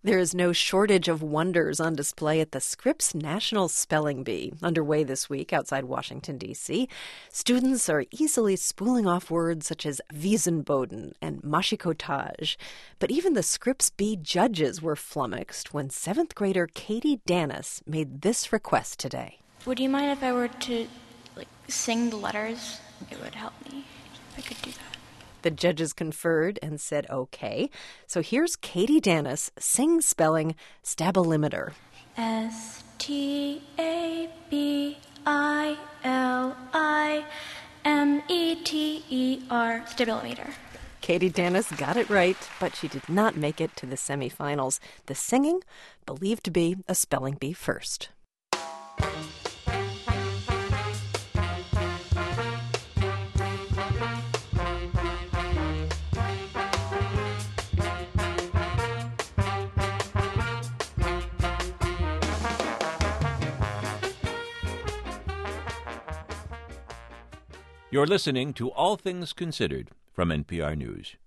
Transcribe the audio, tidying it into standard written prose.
There is no shortage of wonders on display at the Scripps National Spelling Bee, underway this week outside Washington, D.C. Students are easily spooling off words such as Wiesenboden and machikotage. But even the Scripps Bee judges were flummoxed when 7th grader Katie Danis made this request today. Would you mind if I were to, sing the letters? It would help me if I could do that. The judges conferred and said okay. So here's Katie Danis spelling Stabilimeter. Stabilimeter. Stabilimeter. Katie Danis got it right, but she did not make it to the semifinals. The singing, believed to be a spelling bee first. You're listening to All Things Considered from NPR News.